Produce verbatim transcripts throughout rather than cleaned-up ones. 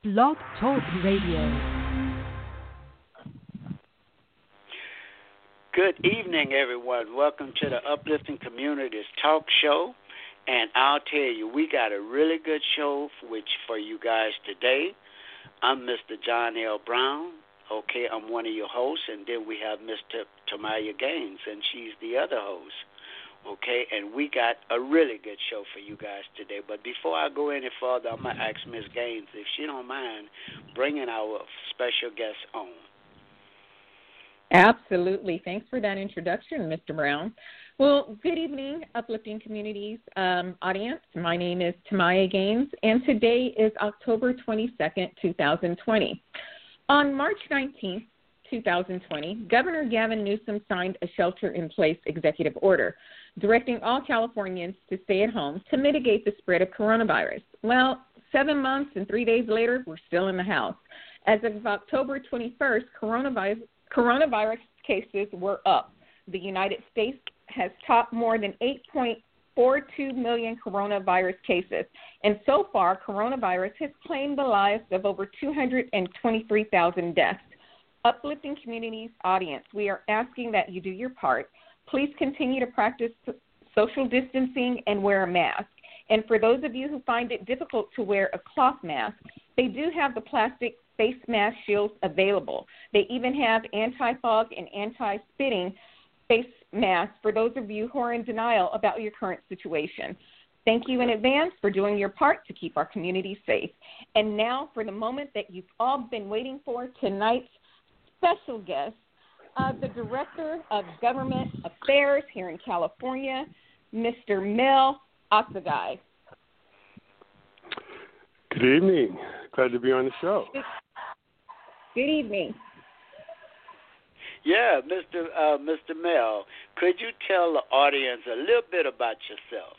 Blog Talk Radio. Good evening, everyone. Welcome to the Uplifting Communities Talk Show. And I'll tell you, we got a really good show for, which, for you guys today. I'm Mister John L. Brown. Okay, I'm one of your hosts. And then we have Mister Tamaya Gaines, and she's the other host. Okay, and we got a really good show for you guys today. But before I go any further, I'm going to ask Miz Gaines if she don't mind bringing our special guest on. Absolutely. Thanks for that introduction, Mister Brown. Well, good evening, Uplifting Communities um, audience. My name is Tamaya Gaines, and today is October twenty-second, twenty twenty. On March nineteenth, twenty twenty, Governor Gavin Newsom signed a shelter-in-place executive order directing all Californians to stay at home to mitigate the spread of coronavirus. Well, seven months and three days later, we're still in the house. As of October twenty-first, coronavirus, coronavirus cases were up. The United States has topped more than eight point four two million coronavirus cases, and so far, coronavirus has claimed the lives of over two hundred twenty-three thousand deaths. Uplifting Communities audience, we are asking that you do your part. Please continue to practice social distancing and wear a mask. And for those of you who find it difficult to wear a cloth mask, they do have the plastic face mask shields available. They even have anti-fog and anti-spitting face masks for those of you who are in denial about your current situation. Thank you in advance for doing your part to keep our community safe. And now for the moment that you've all been waiting for, tonight's special guest, uh, the Director of Government Affairs here in California, Mister Mel Oseguy. Good evening. Glad to be on the show. Good evening. Yeah, Mister Uh, Mister Mel, could you tell the audience a little bit about yourself?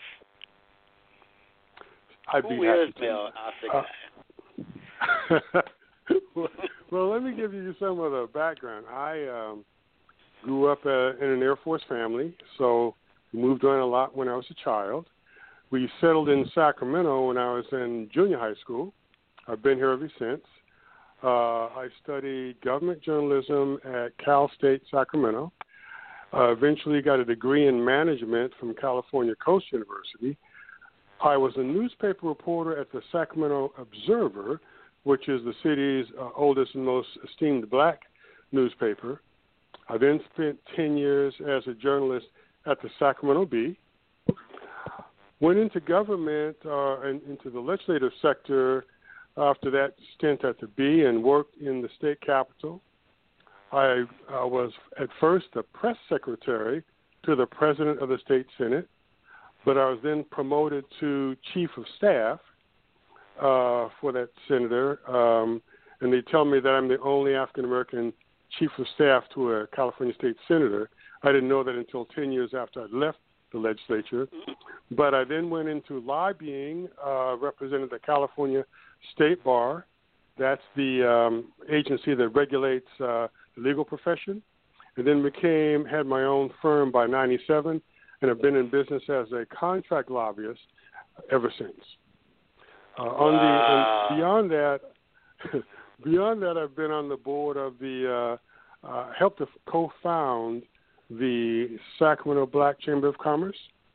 I'd Who be is happy Mel Oseguy? Uh, well, well, let me give you some of the background. I um, grew up uh, in an Air Force family, so we moved on a lot when I was a child. We settled in Sacramento when I was in junior high school. I've been here ever since. Uh, I studied government journalism at Cal State Sacramento. Uh, eventually got a degree in management from California Coast University. I was a newspaper reporter at the Sacramento Observer, which is the city's uh, oldest and most esteemed black newspaper. I then spent ten years as a journalist at the Sacramento Bee. Went into government uh, and into the legislative sector after that stint at the Bee and worked in the state capitol. I uh, was at first the press secretary to the president of the state senate, but I was then promoted to chief of staff uh, for that senator. Um, and they tell me that I'm the only African-American chief of staff to a California state senator. I didn't know that until ten years after I left the legislature. But I then went into lobbying, uh, represented the California State Bar. That's the um, agency that regulates uh, the legal profession. And then became, had my own firm by ninety-seven, and have been in business as a contract lobbyist ever since. Uh, on wow. the and beyond that, beyond that, I've been on the board of the, uh, uh, helped to co-found the Sacramento Black Chamber of Commerce,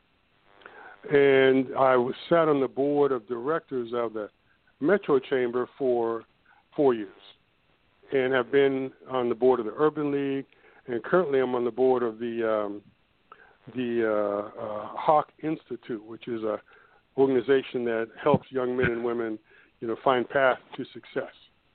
and I was sat on the board of directors of the Metro Chamber for four years, and have been on the board of the Urban League, and currently I'm on the board of the um, the uh, uh, Hawk Institute, which is a organization that helps young men and women, you know, find path to success.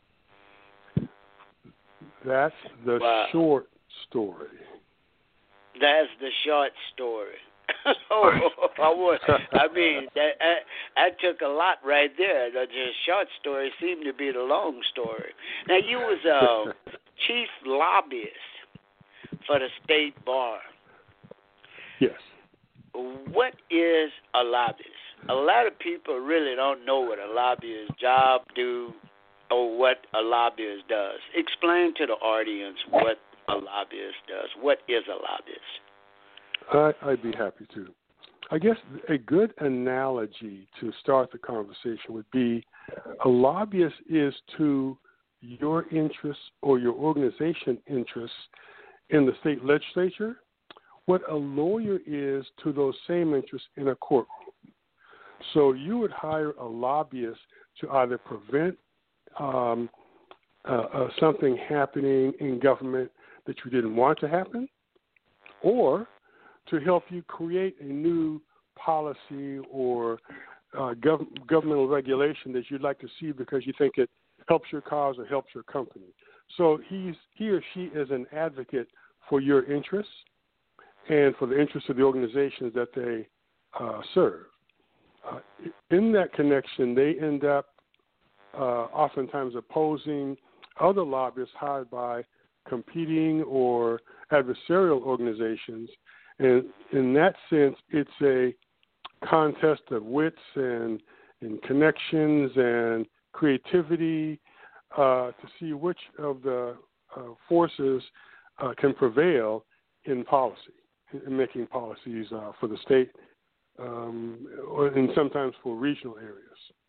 That's the wow. short story. That's the short story. oh, I, would, I mean, that, I, I took a lot right there. The, the short story seemed to be the long story. Now, you was a chief lobbyist for the state bar. Yes. What is a lobbyist? A lot of people really don't know what a lobbyist's job do or what a lobbyist does. Explain to the audience what a lobbyist does. What is a lobbyist? I, I'd be happy to. I guess a good analogy to start the conversation would be a lobbyist is to your interests or your organization interests in the state legislature what a lawyer is to those same interests in a courtroom. So you would hire a lobbyist to either prevent um, uh, uh, something happening in government that you didn't want to happen, or to help you create a new policy or uh, gov- governmental regulation that you'd like to see because you think it helps your cause or helps your company. So he's he or she is an advocate for your interests and for the interests of the organizations that they uh, serve. Uh, in that connection, they end up uh, oftentimes opposing other lobbyists hired by competing or adversarial organizations. And in that sense, it's a contest of wits and, and connections and creativity uh, to see which of the uh, forces uh, can prevail in policy, in making policies uh, for the state um, or, and sometimes for regional areas.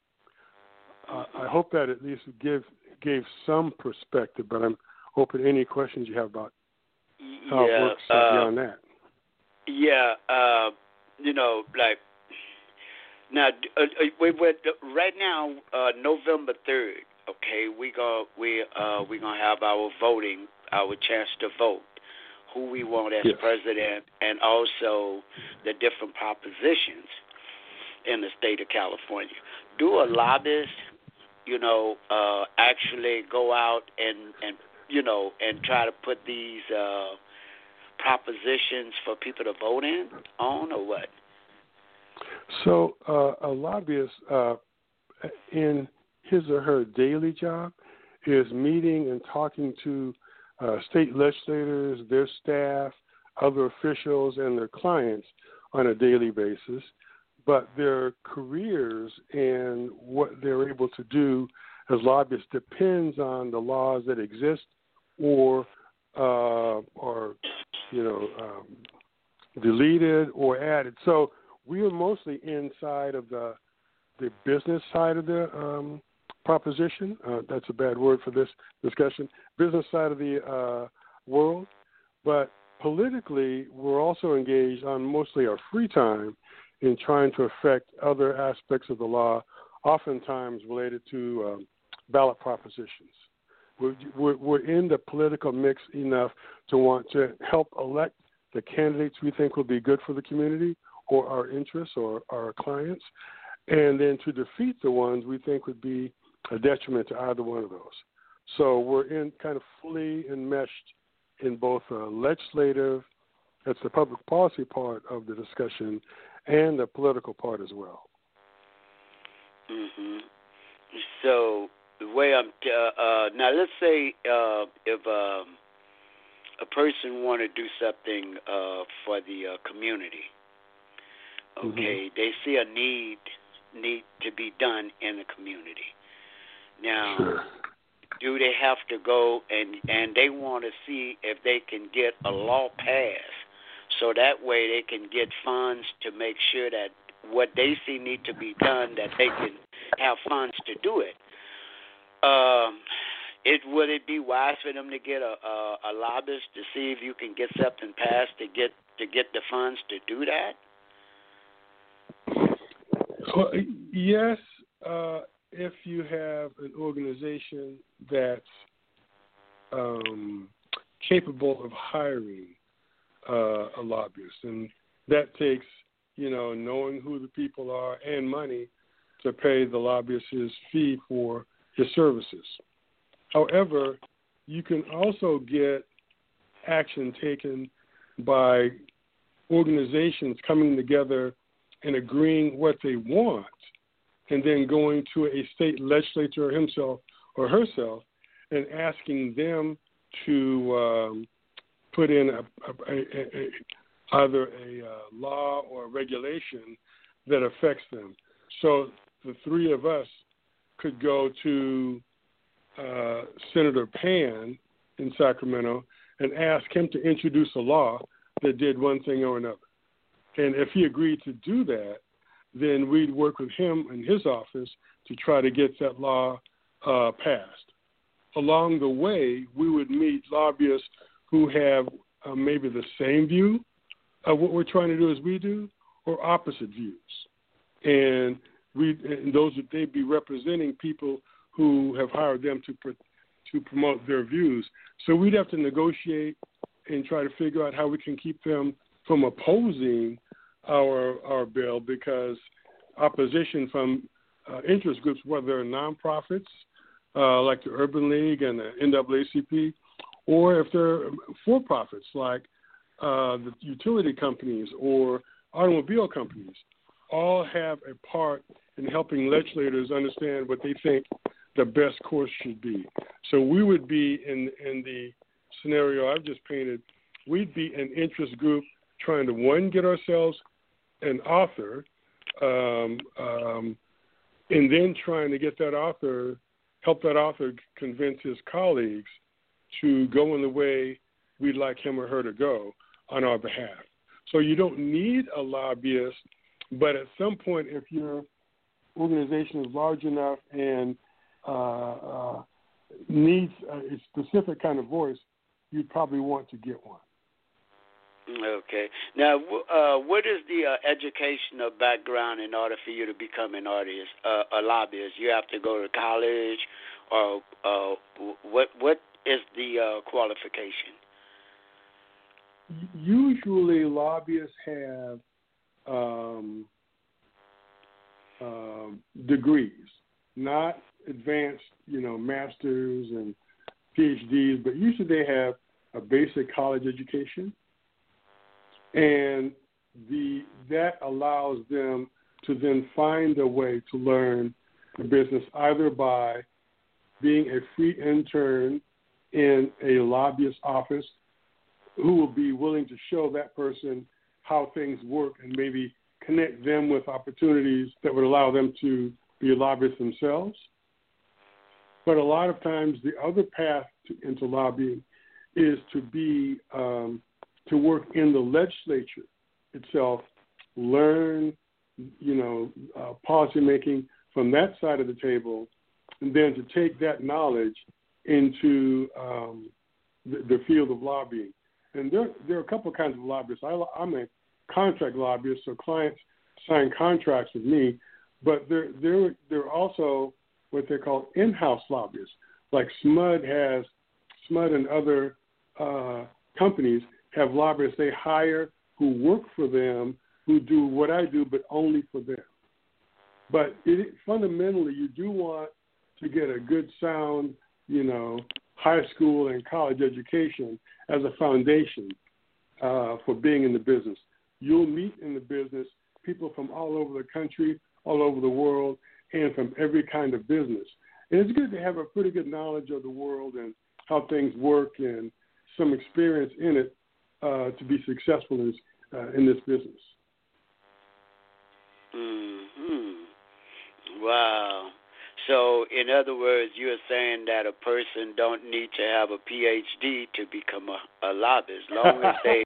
Uh, I hope that at least give, gave some perspective, but I'm open to any questions you have about how yeah, it works uh, uh, beyond that. Yeah, uh, you know, like now, uh, we we right now, uh, November third. Okay, we go we uh we gonna have our voting, our chance to vote who we want as yes. president, and also the different propositions in the state of California. Do a lobbyist, you know, uh, actually go out and and you know and try to put these uh, propositions for people to vote in on, or what? So uh, a lobbyist uh, in his or her daily job is meeting and talking to uh, state legislators, their staff, other officials, and their clients on a daily basis. But their careers and what they're able to do as lobbyists depends on the laws that exist or uh, or you know um, deleted or added. So we are mostly inside of the the business side of the um, proposition. Uh, that's a bad word for this discussion. Business side of the uh, world, but politically, we're also engaged on mostly our free time in trying to affect other aspects of the law, oftentimes related to um, ballot propositions. We're, we're, we're in the political mix enough to want to help elect the candidates we think will be good for the community or our interests or our clients, and then to defeat the ones we think would be a detriment to either one of those. So we're in kind of fully enmeshed in both a legislative, that's the public policy part of the discussion, and the political part as well. Mm-hmm. So the way I'm uh, uh, now, let's say uh, if um, a person want to do something uh, for the uh, community, okay, mm-hmm. they see a need need to be done in the community. Now, sure. do they have to go and and they want to see if they can get a law passed? So that way they can get funds to make sure that what they see need to be done, that they can have funds to do it. Um, it would it be wise for them to get a, a, a lobbyist to see if you can get something passed to get to get the funds to do that? Well, yes, uh, if you have an organization that's um, capable of hiring Uh, a lobbyist, and that takes, you know, knowing who the people are and money to pay the lobbyist's fee for his services. However, you can also get action taken by organizations coming together and agreeing what they want, and then going to a state legislature himself or herself and asking them to um, put in a, a, a, a, either a uh, law or a regulation that affects them. So the three of us could go to uh, Senator Pan in Sacramento and ask him to introduce a law that did one thing or another. And if he agreed to do that, then we'd work with him in his office to try to get that law uh, passed. Along the way, we would meet lobbyists who have uh, maybe the same view of what we're trying to do as we do, or opposite views. And we, and those would they'd be representing people who have hired them to pr- to promote their views. So we'd have to negotiate and try to figure out how we can keep them from opposing our our bill, because opposition from uh, interest groups, whether they're nonprofits uh, like the Urban League and the N double A C P, or if they're for-profits like uh, the utility companies or automobile companies, all have a part in helping legislators understand what they think the best course should be. So we would be in in the scenario I've just painted. We'd be an interest group trying to, one, get ourselves an author, um, um, and then trying to get that author, help that author convince his colleagues to go in the way we'd like him or her to go on our behalf. So you don't need a lobbyist, but at some point, if your organization is large enough and uh, uh, needs a specific kind of voice, you'd probably want to get one. Okay. Now, uh, what is the uh, educational background in order for you to become an artist, uh, a lobbyist? You have to go to college, or uh, what? What is the uh, qualification? Usually, lobbyists have um, uh, degrees, not advanced, you know, masters and P H Ds, but usually they have a basic college education. And the that allows them to then find a way to learn the business, either by being a free intern in a lobbyist office who will be willing to show that person how things work and maybe connect them with opportunities that would allow them to be lobbyists themselves. But a lot of times the other path to, into lobbying is to be um, to work in the legislature itself, learn, you know, uh, policy making from that side of the table, and then to take that knowledge into um, the, the field of lobbying. And there, there are a couple of kinds of lobbyists. I, I'm a contract lobbyist, so clients sign contracts with me, but there, there, there are also what they call in-house lobbyists, like S M U D has, S M U D and other uh, companies have lobbyists they hire who work for them, who do what I do, but only for them. But it, fundamentally, you do want to get a good, sound, you know, high school and college education as a foundation uh, for being in the business. You'll meet in the business people from all over the country, all over the world, and from every kind of business. And it's good to have a pretty good knowledge of the world and how things work and some experience in it uh, to be successful in, uh, in this business. Mm-hmm. Wow. So, in other words, you're saying that a person don't need to have a P H D to become a, a lobbyist, long as they,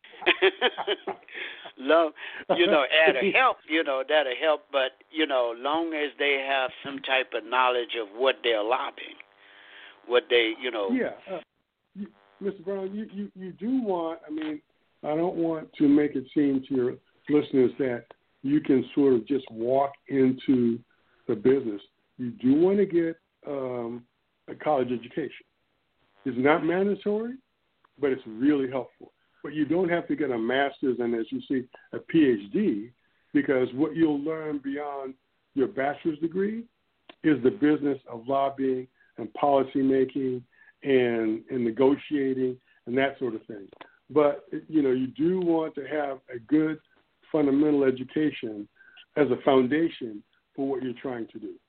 long, you know, that'll help, you know, that'll help, but, you know, long as they have some type of knowledge of what they're lobbying, what they, you know. Yeah. Uh, you, Mister Brown, you, you, you do want, I mean, I don't want to make it seem to your listeners that you can sort of just walk into the business. You do want to get um, a college education. It's not mandatory, but it's really helpful. But you don't have to get a master's and, as you see, a P H D, because what you'll learn beyond your bachelor's degree is the business of lobbying and policy making and, and negotiating and that sort of thing. But, you know, you do want to have a good fundamental education as a foundation for what you're trying to do.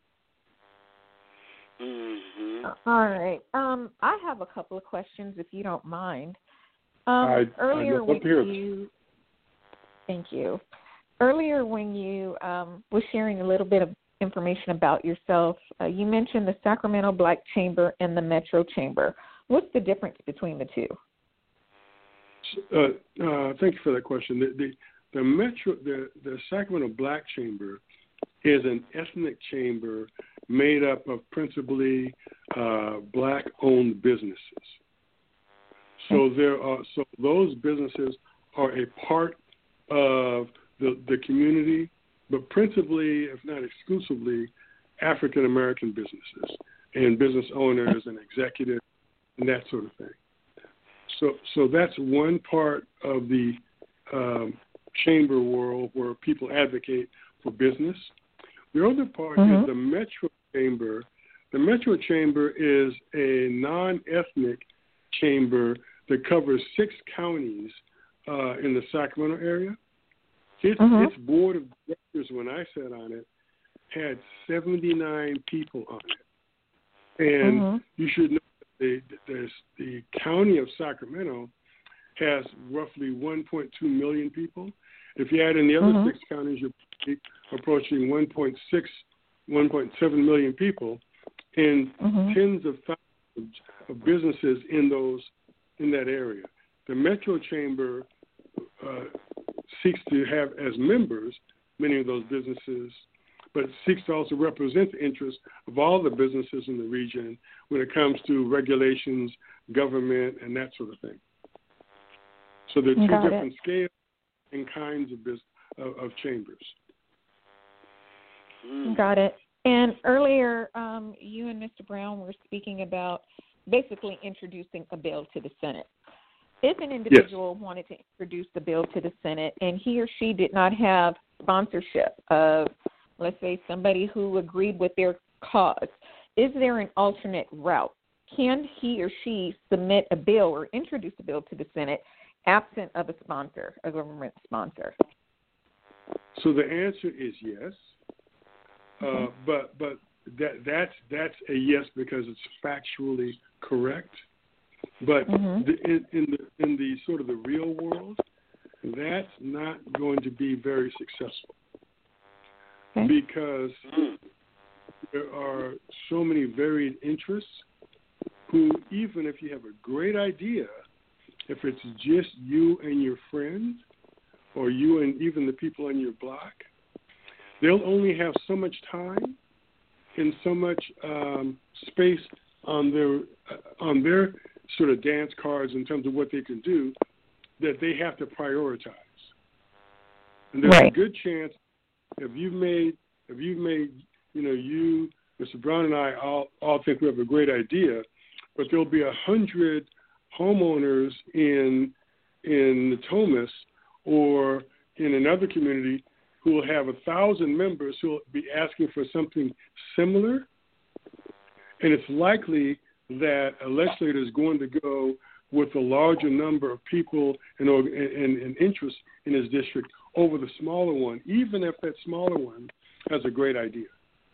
Mm-hmm. All right. Um, I have a couple of questions, if you don't mind. Um, I, earlier I when you, thank you. Earlier when you um, were sharing a little bit of information about yourself, uh, you mentioned the Sacramento Black Chamber and the Metro Chamber. What's the difference between the two? Uh, uh, thank you for that question. The, the the Metro, the, the Sacramento Black Chamber is an ethnic chamber made up of principally uh, black-owned businesses. So there are so those businesses are a part of the the community, but principally, if not exclusively, African American businesses and business owners and executives and that sort of thing. So so that's one part of the um, chamber world where people advocate for business. The other part mm-hmm. is the Metro Chamber. The Metro Chamber is a non-ethnic chamber that covers six counties uh, in the Sacramento area. Its, mm-hmm. its board of directors, when I sat on it, had seventy-nine people on it. And mm-hmm. you should know that the, the county of Sacramento has roughly one point two million people. If you add in the other mm-hmm. six counties, you're approaching one point six, one point seven million people, and mm-hmm. tens of thousands of businesses in those in that area. The Metro Chamber uh, seeks to have as members many of those businesses, but seeks to also represent the interests of all the businesses in the region when it comes to regulations, government, and that sort of thing. So there are two Got different it. scales and kinds of, business, of, of chambers. Got it. And earlier, um, you and Mister Brown were speaking about basically introducing a bill to the Senate. If an individual yes. wanted to introduce the bill to the Senate and he or she did not have sponsorship of, let's say, somebody who agreed with their cause, is there an alternate route? Can he or she submit a bill or introduce a bill to the Senate absent of a sponsor, a government sponsor? So the answer is yes, uh, but but that that's that's a yes because it's factually correct. But mm-hmm. the, in, in the in the sort of the real world, that's not going to be very successful okay. because there are so many varied interests who, even if you have a great idea, if it's just you and your friends or you and even the people on your block, they'll only have so much time and so much um, space on their uh, on their sort of dance cards in terms of what they can do that they have to prioritize. And there's right. a good chance if you've made if you've made you know you Mister Brown and I all all think we have a great idea, but there'll be a hundred homeowners in in Natomas or in another community who will have a thousand members who will be asking for something similar, and it's likely that a legislator is going to go with a larger number of people and, and, and interest in his district over the smaller one, even if that smaller one has a great idea.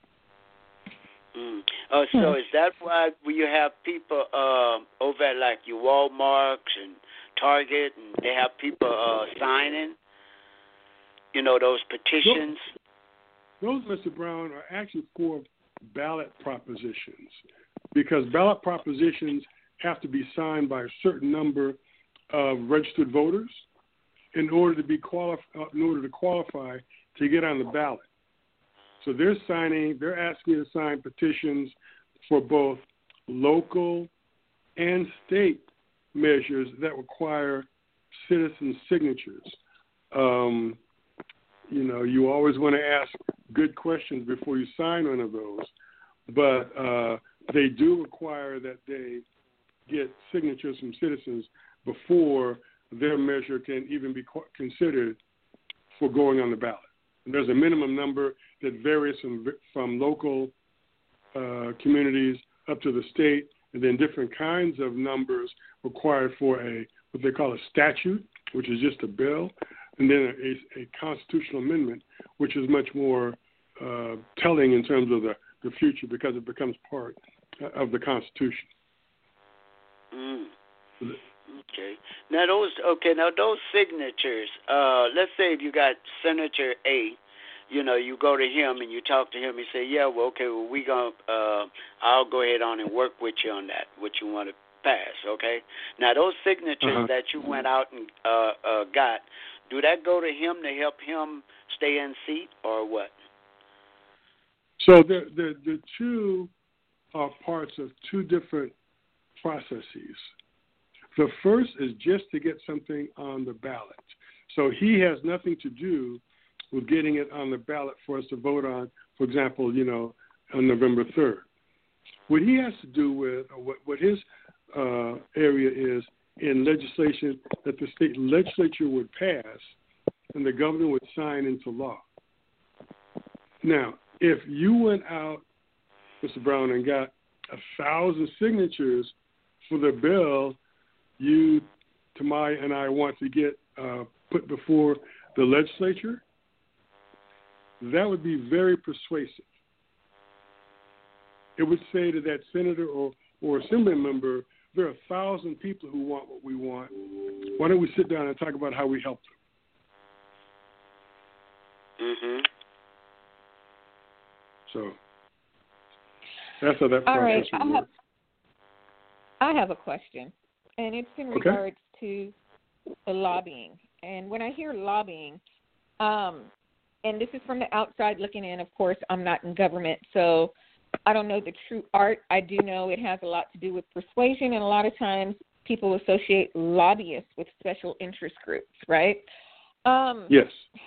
Mm. Oh, so is that why you have people uh, over at like your Walmarts and Target, and they have people uh, signing, you know, those petitions? Those, those, Mister Brown, are actually for ballot propositions because ballot propositions have to be signed by a certain number of registered voters in order to be qualif- in order to qualify to get on the ballot. So they're signing, they're asking you to sign petitions for both local and state measures that require citizen signatures. Um, you know, you always want to ask good questions before you sign one of those, but uh, they do require that they get signatures from citizens before their measure can even be considered for going on the ballot. And there's a minimum number that varies from, from local uh, communities up to the state, and then different kinds of numbers required for a what they call a statute, which is just a bill, and then a, a constitutional amendment, which is much more uh, telling in terms of the, the future because it becomes part of the Constitution. Mm. Okay. Now those okay. Now those signatures. Uh, let's say if you got Senator A, you know, you go to him and you talk to him. And say, yeah, well, okay, well, we gonna. Uh, I'll go ahead on and work with you on that. What you want to pass, okay? Now those signatures uh-huh. that you went out and uh, uh, got, do that go to him to help him stay in seat, or what? So the the the two are parts of two different processes. The first is just to get something on the ballot. So he has nothing to do with getting it on the ballot for us to vote on, for example, you know, on November third. What he has to do with, or what, what his uh, area is in legislation that the state legislature would pass and the governor would sign into law. Now, if you went out, Mister Brown, and got a thousand signatures for the bill you, Tamai, and I want to get uh, put before the legislature, that would be very persuasive. It would say to that senator or, or assembly member, there are a thousand people who want what we want. Why don't we sit down and talk about how we help them? Mm-hmm. So that's how that process All right. would I work. have, I have a question, and it's in Okay. regards to the lobbying. And when I hear lobbying, um, and this is from the outside looking in, of course, I'm not in government, so I don't know the true art. I do know it has a lot to do with persuasion, and a lot of times people associate lobbyists with special interest groups, right? Um, Yes.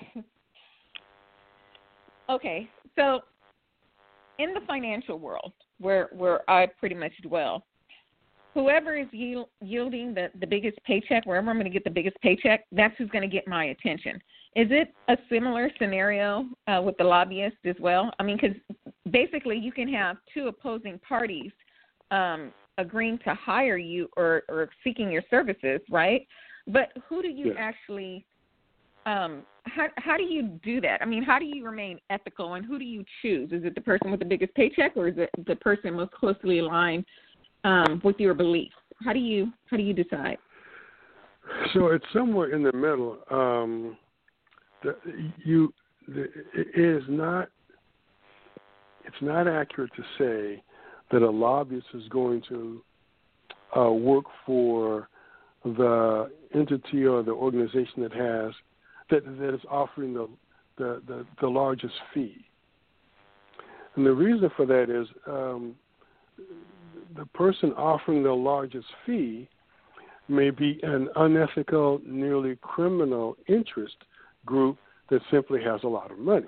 Okay, so in the financial world, where where I pretty much dwell, whoever is yield, yielding the, the biggest paycheck, wherever I'm going to get the biggest paycheck, that's who's going to get my attention. Is it a similar scenario uh, with the lobbyist as well? I mean, because basically you can have two opposing parties um, agreeing to hire you or, or seeking your services, right? But who do you Yes. actually um, how how do you do that? I mean, how do you remain ethical, and who do you choose? Is it the person with the biggest paycheck, or is it the person most closely aligned um, with your beliefs? How do you how do you decide? So it's somewhere in the middle. Um, the, you, the, it is not. It's not accurate to say that a lobbyist is going to uh, work for the entity or the organization that has that that is offering the the, the, the largest fee. And the reason for that is um, the person offering the largest fee may be an unethical, nearly criminal interest group that simply has a lot of money.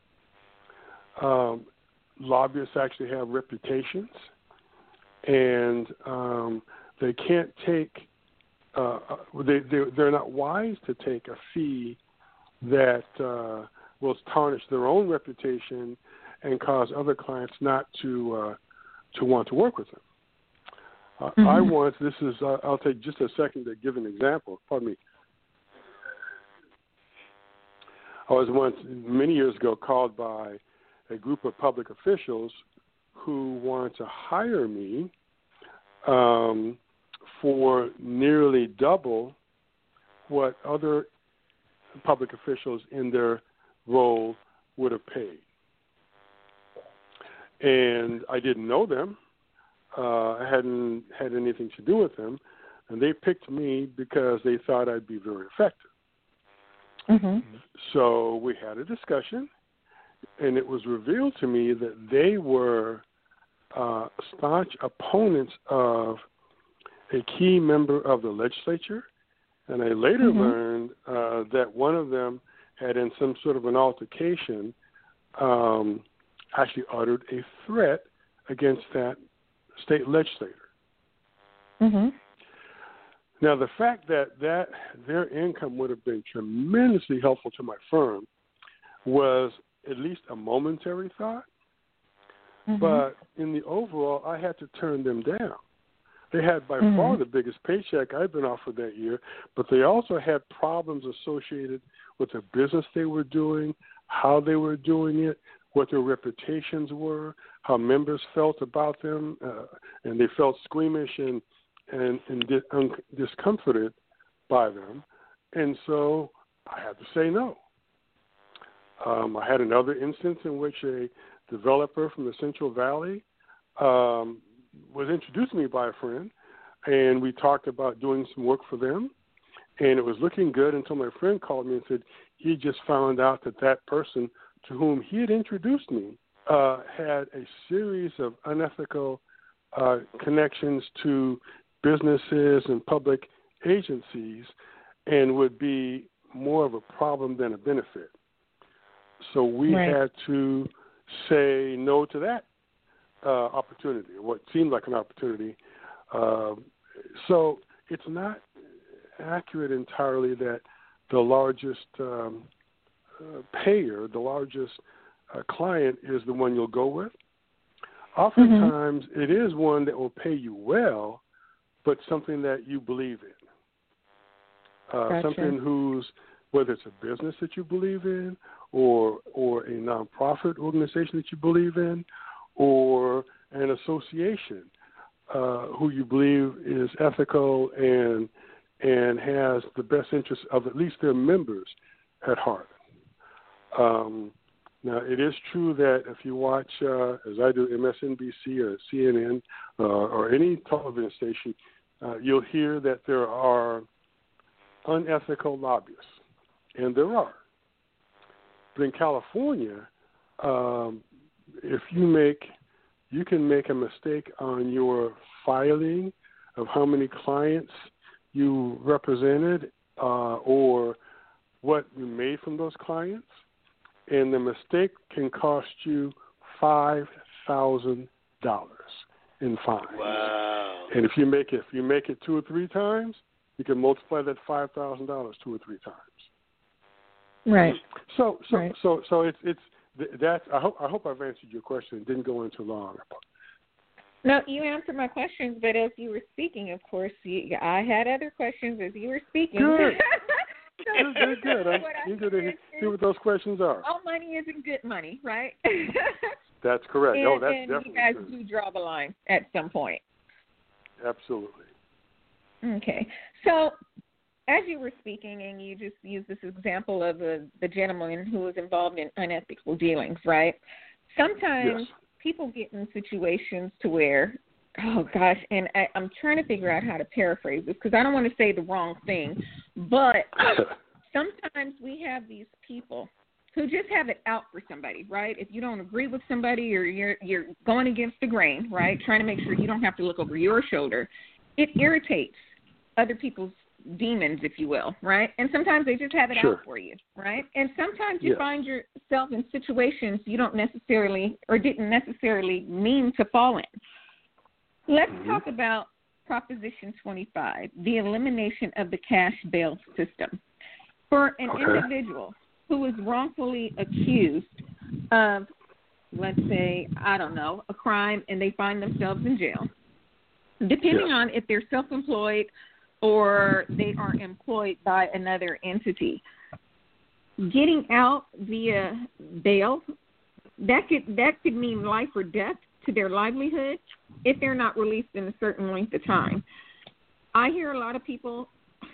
Um, lobbyists actually have reputations, and um, they can't take, uh, they, they, they're not wise to take a fee that uh, will tarnish their own reputation and cause other clients not to uh, to want to work with them. Uh, Mm-hmm. I once, this is, uh, I'll take just a second to give an example. Pardon me. I was once, many years ago, called by a group of public officials who wanted to hire me um, for nearly double what other public officials in their role would have paid. And I didn't know them. Uh, I hadn't had anything to do with them. And they picked me because they thought I'd be very effective. Mm-hmm. So we had a discussion, and it was revealed to me that they were uh, staunch opponents of a key member of the legislature. And I later Mm-hmm. learned uh, that one of them had, in some sort of an altercation, um, actually uttered a threat against that state legislator. Mm-hmm. Now, the fact that, that their income would have been tremendously helpful to my firm was at least a momentary thought, Mm-hmm. but in the overall, I had to turn them down. They had by Mm-hmm. far the biggest paycheck I'd been offered that year, but they also had problems associated with the business they were doing, how they were doing it, what their reputations were, how members felt about them, uh, and they felt squeamish and and, and di- un- discomforted by them. And so I had to say no. Um, I had another instance in which a developer from the Central Valley um, was introduced to me by a friend, and we talked about doing some work for them. And it was looking good until my friend called me and said he just found out that that person to whom he had introduced me uh, had a series of unethical uh, connections to businesses and public agencies and would be more of a problem than a benefit. So we right. had to say no to that uh, opportunity, what seemed like an opportunity. Uh, so it's not accurate entirely that the largest um, uh, payer, the largest uh, client is the one you'll go with. Oftentimes mm-hmm. it is one that will pay you well, but something that you believe in. Uh, gotcha. Something who's, whether it's a business that you believe in or or a nonprofit organization that you believe in or an association uh, who you believe is ethical and and has the best interests of at least their members at heart. Um, now, it is true that if you watch, uh, as I do, M S N B C or C N N uh, or any television station, uh, you'll hear that there are unethical lobbyists, and there are. But in California, um, if you make, you can make a mistake on your filing of how many clients you represented uh, or what you made from those clients, and the mistake can cost you five thousand dollars in fines. Wow! And if you make it, if you make it two or three times, you can multiply that five thousand dollars two or three times. Right. So, so, right. so, so it's it's that's. I hope I hope I've answered your question. It didn't go into long. No, you answered my questions, but as you were speaking, of course, you, I had other questions as you were speaking. Good. so good, good, good. I'm eager to hear what those questions are. All money isn't good money, right? That's correct. And, oh, that's and definitely you guys true. do draw the line at some point. Absolutely. Okay. So as you were speaking, and you just used this example of uh, the gentleman who was involved in unethical dealings, right? Sometimes yes. people get in situations to where, oh, gosh, and I, I'm trying to figure out how to paraphrase this because I don't want to say the wrong thing, but sometimes we have these people who just have it out for somebody, right? If you don't agree with somebody or you're you're going against the grain, right, trying to make sure you don't have to look over your shoulder, it irritates other people's demons, if you will, right? And sometimes they just have it sure. out for you, right? And sometimes you yes. find yourself in situations you don't necessarily or didn't necessarily mean to fall in. Let's mm-hmm. talk about Proposition twenty-five, the elimination of the cash bail system. For an okay. individual who is wrongfully accused of, let's say, I don't know, a crime, and they find themselves in jail, depending yes. on if they're self-employed or they are employed by another entity, getting out via bail, that could that could mean life or death to their livelihood if they're not released in a certain length of time. I hear a lot of people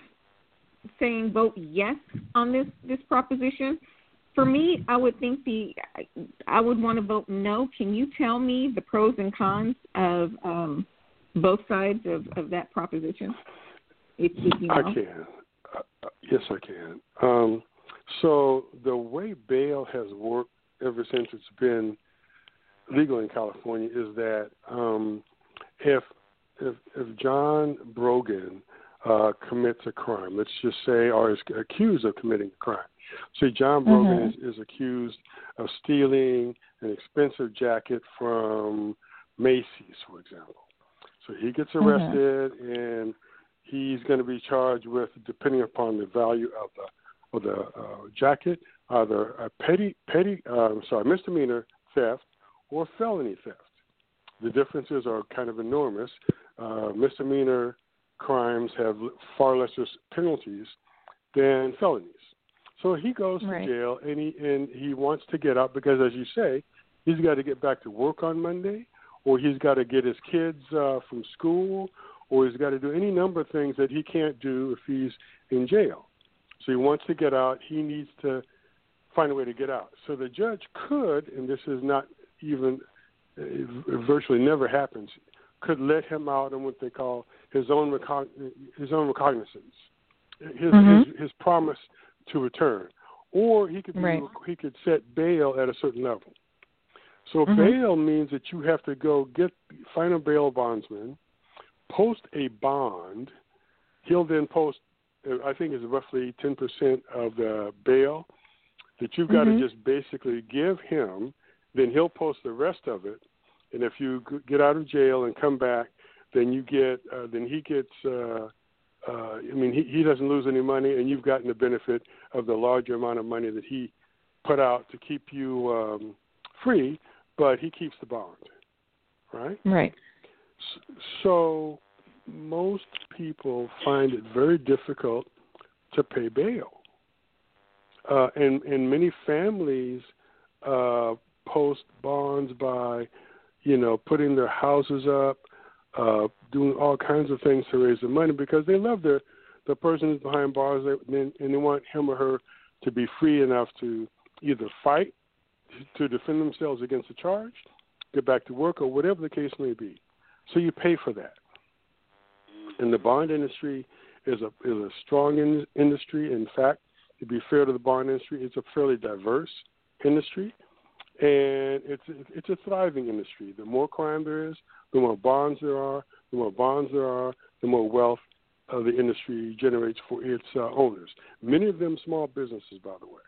saying vote yes on this, this proposition. For me, I would think the I would want to vote no. Can you tell me the pros and cons of um, both sides of, of that proposition? If, if you know. I can. Uh, yes, I can. Um, so the way bail has worked ever since it's been legal in California is that um, if, if if John Brogan uh, commits a crime, let's just say, or is accused of committing a crime. Say John Brogan mm-hmm. is, is accused of stealing an expensive jacket from Macy's, for example. So he gets arrested mm-hmm. and he's going to be charged with, depending upon the value of the of the uh, jacket, either a petty petty uh, sorry misdemeanor theft or felony theft. The differences are kind of enormous. Uh, misdemeanor crimes have far lesser penalties than felonies. So he goes right. to jail and he and he wants to get out because, as you say, he's got to get back to work on Monday, or he's got to get his kids uh, from school, or he's got to do any number of things that he can't do if he's in jail. So he wants to get out. He needs to find a way to get out. So the judge could, and this is not even, it virtually never happens, could let him out on what they call his own recog- his own recognizance. his, mm-hmm. his his promise to return, or he could be, right. he could set bail at a certain level. So mm-hmm. bail means that you have to go get find a bail bondsman, post a bond. He'll then post, I think it's roughly ten percent of the bail that you've got mm-hmm. to just basically give him. Then he'll post the rest of it. And if you get out of jail and come back, then you get, uh, then he gets, uh, uh, I mean, he, he doesn't lose any money, and you've gotten the benefit of the larger amount of money that he put out to keep you um, free, but he keeps the bond, right? Right. So most people find it very difficult to pay bail. Uh, and, and many families uh, post bonds by, you know, putting their houses up, uh, doing all kinds of things to raise the money because they love their, the person who's behind bars and they want him or her to be free enough to either fight, to defend themselves against the charge, get back to work, or whatever the case may be. So you pay for that. And the bond industry is a is a strong in, industry. In fact, to be fair to the bond industry, it's a fairly diverse industry, and it's it's a thriving industry. The more crime there is, the more bonds there are. The more bonds there are, the more wealth uh, the industry generates for its uh, owners. Many of them small businesses, by the way.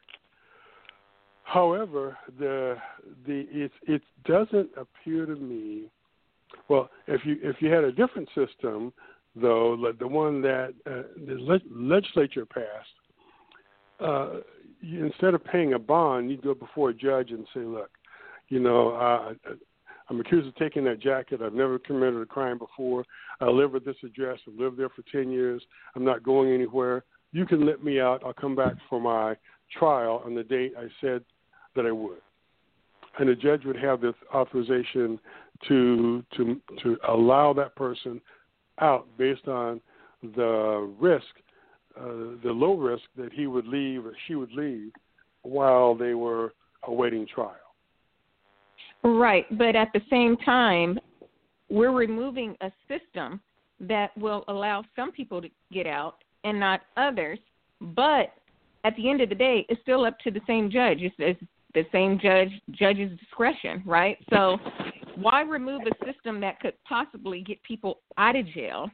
However, the the it it doesn't appear to me. Well, if you if you had a different system, though, like the one that uh, the le- legislature passed, uh, you, instead of paying a bond, you go before a judge and say, "Look, you know, uh, I'm accused of taking that jacket. I've never committed a crime before. I live at this address. I've lived there for ten years. I'm not going anywhere. You can let me out. I'll come back for my trial on the date I said that I would." And the judge would have this authorization to to to allow that person out based on the risk, uh, the low risk that he would leave or she would leave while they were awaiting trial. Right, but at the same time, we're removing a system that will allow some people to get out and not others. But at the end of the day, it's still up to the same judge. It's, it's the same judge judge's discretion, right? So why remove a system that could possibly get people out of jail?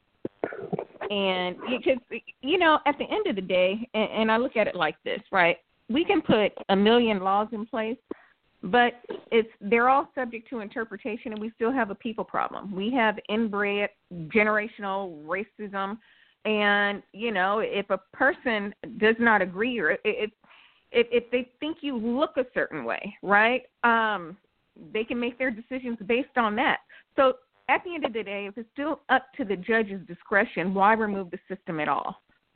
And because, you know, at the end of the day, and, and I look at it like this, right? We can put a million laws in place, but it's they're all subject to interpretation, and we still have a people problem. We have inbred generational racism, and, you know, if a person does not agree or if if, if they think you look a certain way, right, um, they can make their decisions based on that. So at the end of the day, if it's still up to the judge's discretion, why remove the system at all?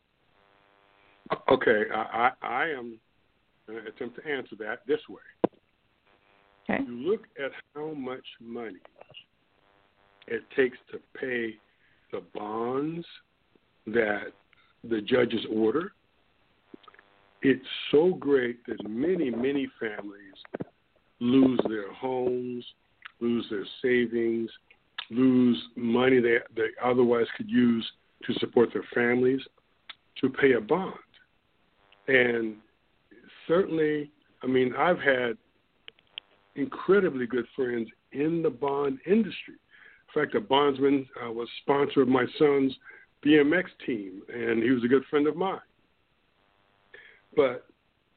Okay, I, I, I am going to attempt to answer that this way. Okay. You look at how much money it takes to pay the bonds that the judges order. It's so great that many, many families lose their homes, lose their savings, lose money they, they otherwise could use to support their families to pay a bond. And certainly, I mean, I've had incredibly good friends in the bond industry. In fact, a bondsman uh, was sponsor of my son's B M X team, and he was a good friend of mine. But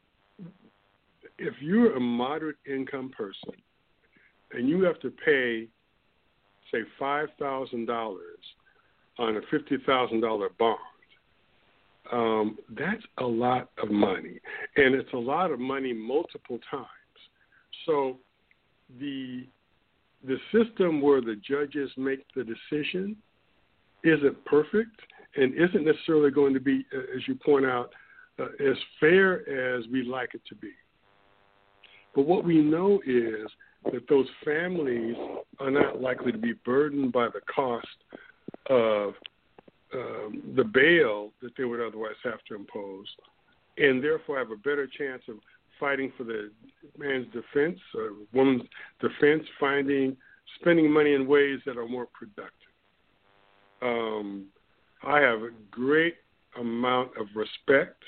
if you're a moderate income person and you have to pay, say, five thousand dollars on a fifty thousand dollars bond, um, that's a lot of money. And it's a lot of money multiple times. So the the system where the judges make the decision isn't perfect and isn't necessarily going to be, as you point out, uh, as fair as we like it to be. But what we know is that those families are not likely to be burdened by the cost of um, the bail that they would otherwise have to impose, and therefore have a better chance of fighting for the man's defense or woman's defense, finding, spending money in ways that are more productive. Um, I have a great amount of respect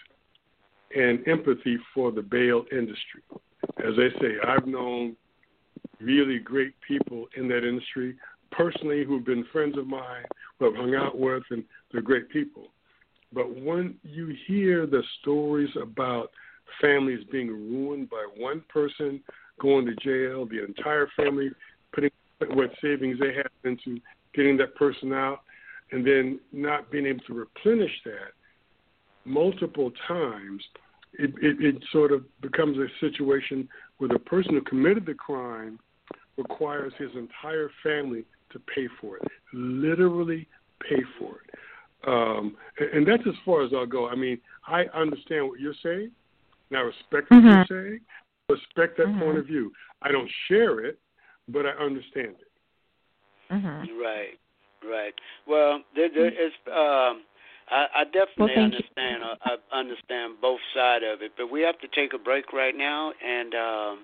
and empathy for the bail industry. As they say, I've known really great people in that industry personally who've been friends of mine, who I've hung out with, and they're great people. But when you hear the stories about families being ruined by one person going to jail, the entire family putting what savings they have into getting that person out, and then not being able to replenish that multiple times, it, it, it sort of becomes a situation where the person who committed the crime requires his entire family to pay for it, literally pay for it. Um, and, and that's as far as I'll go. I mean, I understand what you're saying, and I respect what mm-hmm. you're saying, respect that mm-hmm. point of view. I don't share it, but I understand it. Mm-hmm. Right, right. Well, there, there is. Um, I, I definitely well, understand. Uh, I understand both sides of it, but we have to take a break right now, and um,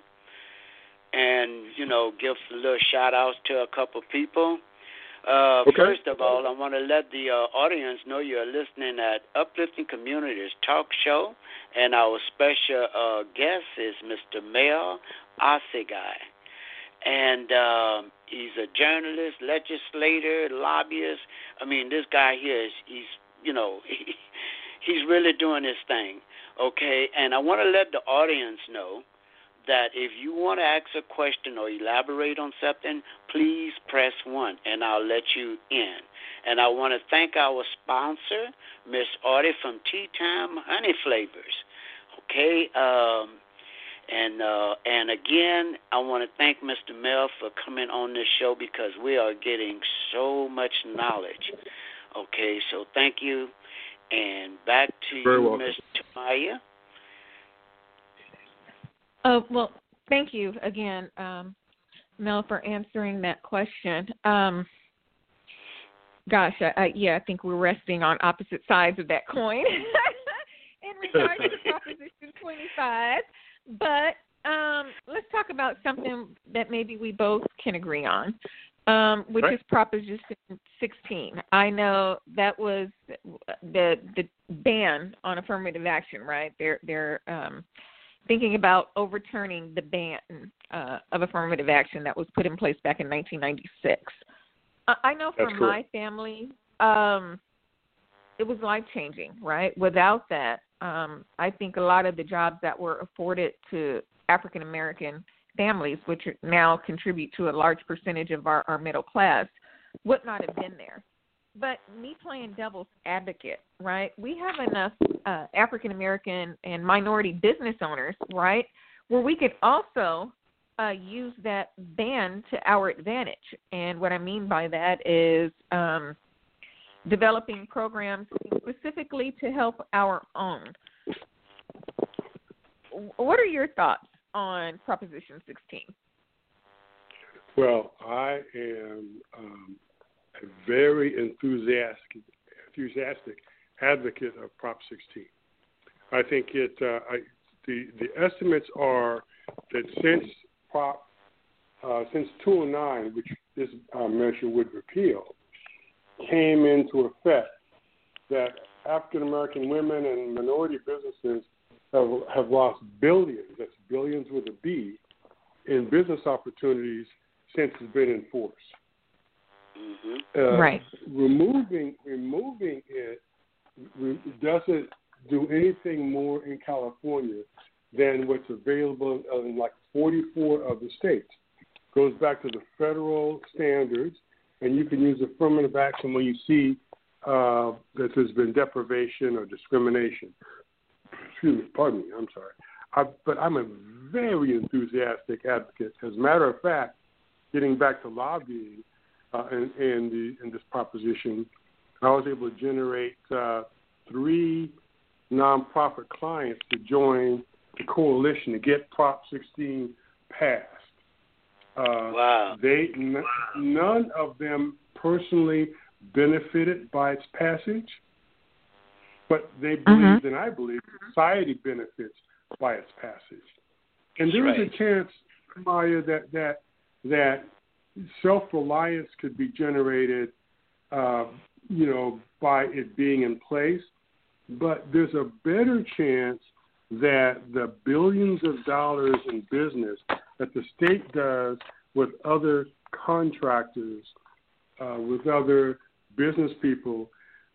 and you know, give a little shout outs to a couple people. Uh, okay. First of all, I want to let the uh, audience know you're listening at Uplifting Communities Talk Show, and our special uh, guest is Mister Mel Assegai. And um, he's a journalist, legislator, lobbyist. I mean, this guy here is, he's, you know, he, he's really doing his thing, okay? And I want to let the audience know that if you want to ask a question or elaborate on something, please press one, and I'll let you in. And I want to thank our sponsor, Miss Audie from Tea Time Honey Flavors, okay? Um And uh, and again, I want to thank Mister Mel for coming on this show because we are getting so much knowledge. Okay, so thank you. And back to Very you, welcome. Miz Tamaya. Oh, well, thank you again, um, Mel, for answering that question. Um, gosh, I, I, yeah, I think we're resting on opposite sides of that coin in regards to Proposition twenty-five. But um, let's talk about something that maybe we both can agree on, um, which right. is Proposition sixteen. I know that was the the ban on affirmative action, right? They're they're um, thinking about overturning the ban uh, of affirmative action that was put in place back in nineteen ninety-six. I, I know for That's my correct. family, um, it was life-changing, right? Without that, um, I think a lot of the jobs that were afforded to African-American families, which now contribute to a large percentage of our, our middle class, would not have been there. But me playing devil's advocate, right, we have enough uh, African-American and minority business owners, right, where we could also uh, use that ban to our advantage. And what I mean by that is um, developing programs specifically to help our own. What are your thoughts on Proposition sixteen? Well, I am um, a very enthusiastic, enthusiastic advocate of Prop sixteen. I think it. Uh, I, the the estimates are that since Prop uh, since two oh nine, which this uh, measure would repeal, came into effect, that African American women and minority businesses have have lost billions. That's billions with a B in business opportunities since it's been enforced. Mm-hmm. Uh, right. Removing removing it re- doesn't do anything more in California than what's available in like forty-four of the states. Goes back to the federal standards, and you can use affirmative action when you see uh, that there's been deprivation or discrimination. Excuse me, pardon me, I'm sorry. I, but I'm a very enthusiastic advocate. As a matter of fact, getting back to lobbying uh, in, in, the, in this proposition, I was able to generate uh, three nonprofit clients to join the coalition to get Prop sixteen passed. Uh, wow. They n- none of them personally benefited by its passage, but they believe, Mm-hmm. and I believe, society benefits by its passage. And there is right. a chance, Maya, that that that self-reliance could be generated, uh, you know, by it being in place. but there's a better chance that the billions of dollars in business that the state does with other contractors, uh, with other business people,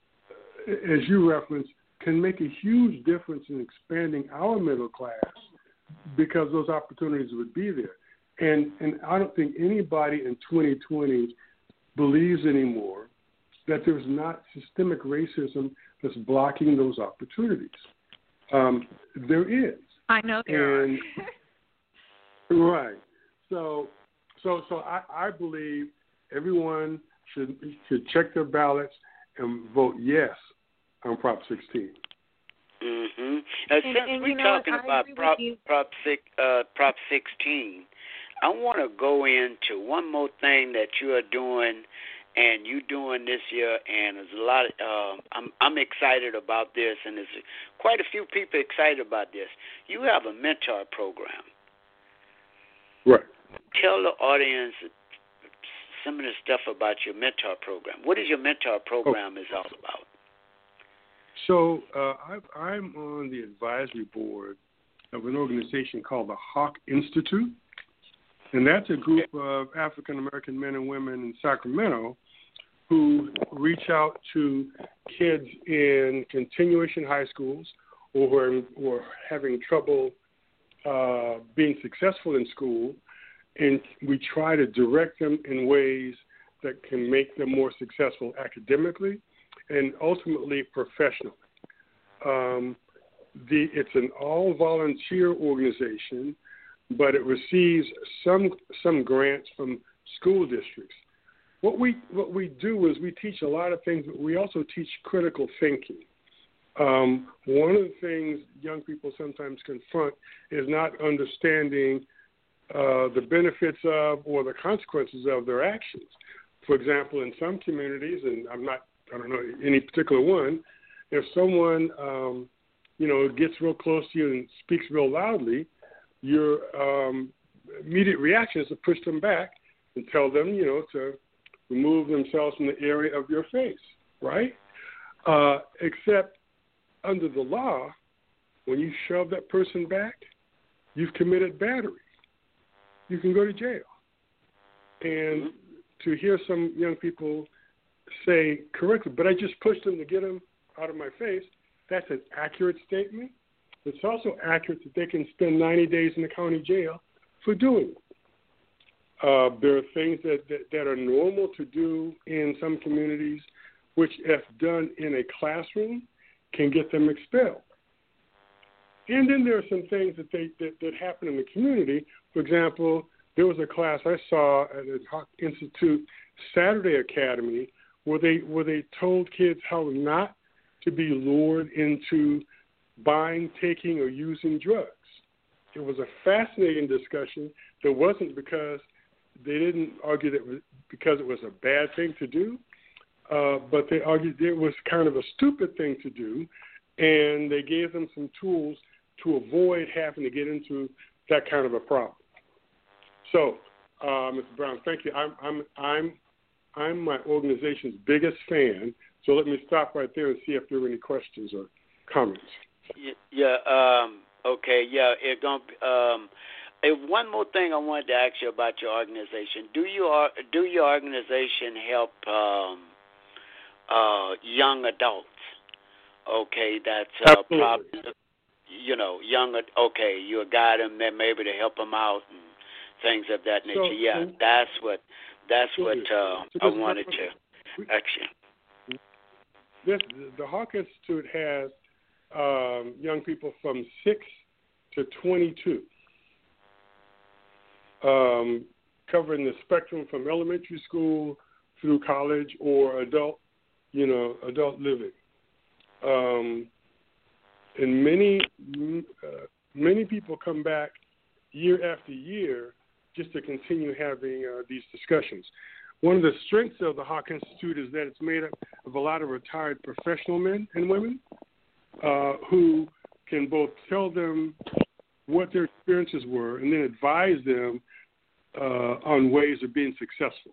as you referenced, can make a huge difference in expanding our middle class because those opportunities would be there. And and I don't think anybody in twenty twenty believes anymore that there's not systemic racism that's blocking those opportunities. Um, there is. I know there and, are. Right. So so so I, I believe everyone should should check their ballots and vote yes on Prop sixteen. Mm-hmm. Now, And- since and we're you know talking what? I about agree with Prop you. Prop six, uh, Prop sixteen, I want to go into one more thing that you are doing, and you doing this year, and there's a lot. Of, uh, I'm I'm excited about this, and there's quite a few people excited about this. You have a mentor program. Right. Tell the audience some of the stuff about your mentor program. What is your mentor program oh. is all about? So uh, I, I'm on the advisory board of an organization called the Hawk Institute, and that's a group of African American men and women in Sacramento who reach out to kids in continuation high schools or who are, who are having trouble uh, being successful in school, and we try to direct them in ways that can make them more successful academically and ultimately professionally. Um, the, it's an all-volunteer organization, but it receives some some grants from school districts. What we what we do is we teach a lot of things, but we also teach critical thinking. Um, one of the things young people sometimes confront is not understanding uh, the benefits of or the consequences of their actions. For example, in some communities, and I'm not, I don't know any particular one, if someone, um, you know, gets real close to you and speaks real loudly, your um, immediate reaction is to push them back and tell them, you know, to remove themselves from the area of your face, right? Uh, except under the law, when you shove that person back, you've committed battery. You can go to jail. And to hear some young people say correctly, but I just pushed them to get them out of my face, that's an accurate statement. It's also accurate that they can spend ninety days in the county jail for doing it. Uh, there are things that, that, that are normal to do in some communities, which, if done in a classroom, can get them expelled. And then there are some things that, they, that, that happen in the community. For example, there was a class I saw at the Hawk Institute Saturday Academy where they where they told kids how not to be lured into buying, taking, or using drugs. It was a fascinating discussion. That wasn't because they didn't argue that it was because it was a bad thing to do, uh, but they argued it was kind of a stupid thing to do, and they gave them some tools to avoid having to get into that kind of a problem. So, uh, Mister Brown, thank you. I'm I'm I'm I'm my organization's biggest fan. So let me stop right there and see if there are any questions or comments. Yeah. Um, okay. Yeah. It gonna. Be, um, and one more thing I wanted to ask you about your organization. Do you do your organization help um, uh, young adults? Okay, that's uh, probably you know young. Okay, you guide them, maybe to help them out and things of that nature. So, yeah, so, that's what that's so what uh, so I wanted to ask you. This, the Hawk Institute has um, young people from six to twenty-two, um, covering the spectrum from elementary school through college or adult, you know, adult living. Um, and many, uh, many people come back year after year just to continue having uh, these discussions. One of the strengths of the Hawk Institute is that it's made up of a lot of retired professional men and women uh, who can both tell them what their experiences were and then advise them uh, on ways of being successful.